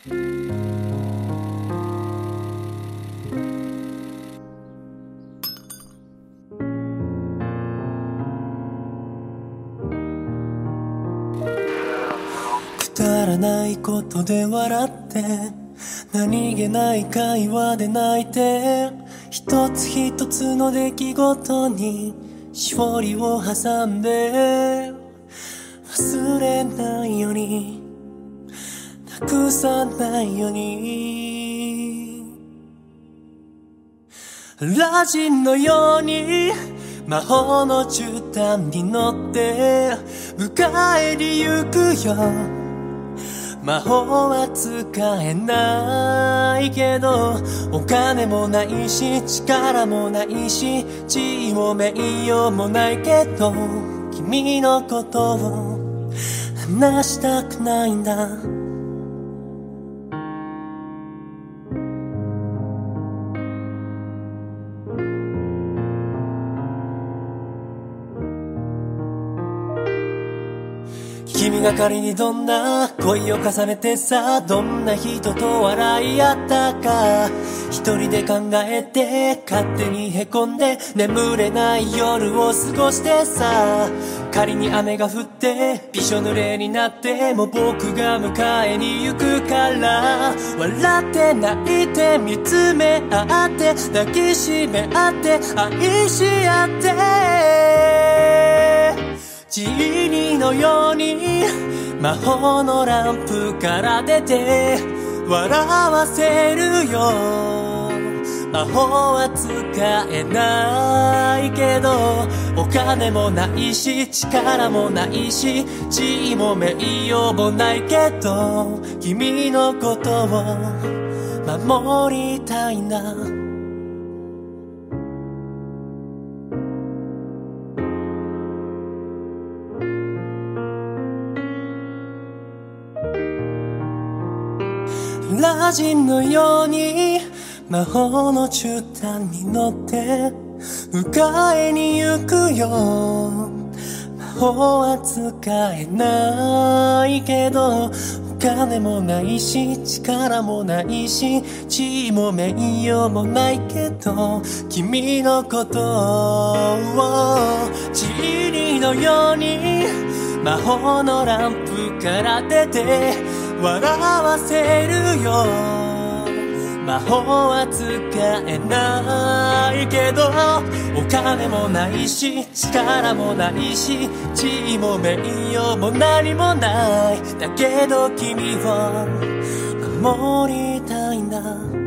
くだらないことで笑って何気ない会話で泣いて一つ一つの出来事にしおりを挟んで忘れないようになくさないようにラジンのように魔法の絨毯に乗って迎えに行くよ魔法は使えないけどお金もないし力もないし地位も名誉もないけど君のことを話したくないんだ君が仮にどんな恋を重ねてさどんな人と笑い合ったか一人で考えて勝手にへこんで眠れない夜を過ごしてさ仮に雨が降ってびしょ濡れになっても僕が迎えに行くから笑って泣いて見つめ合って抱きしめ合って愛し合ってジーニーのように魔法のランプから出て笑わせるよ魔法は使えないけどお金もないし力もないし地位も名誉もないけど君のことを守りたいんだラジンのように魔法の絨毯に乗って迎えに行くよ魔法は使えないけどお金もないし力もないし地位も名誉もないけど君のことをジーニーのように魔法のランプから出て笑わせるよ魔法は使えないけどお金もないし力もないし地位も名誉も何もないだけど君を守りたいんだ